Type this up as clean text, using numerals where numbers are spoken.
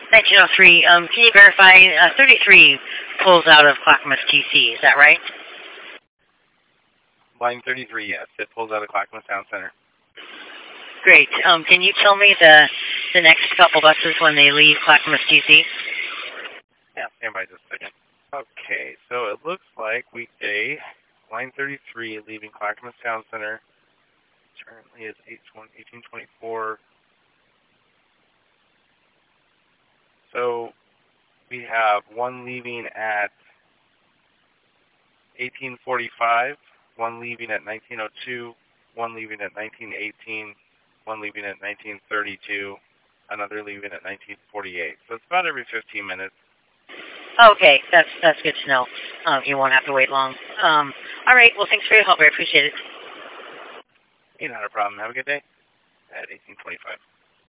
1903. Can you verify 33 pulls out of Clackamas TC? Is that right? Line 33, yes. It pulls out of Clackamas Town Center. Great. Can you tell me the next couple buses when they leave Clackamas TC? Yeah, stand by just a second. Okay, so it looks like weekday, line 33 leaving Clackamas Town Center. Currently is 1824. So we have one leaving at 1845, one leaving at 1902, one leaving at 1918, one leaving at 1932, another leaving at 1948. So it's about every 15 minutes. Okay, that's good to know. You won't have to wait long. All right, well, thanks for your help. I appreciate it. Not a problem. Have a good day. At 1825.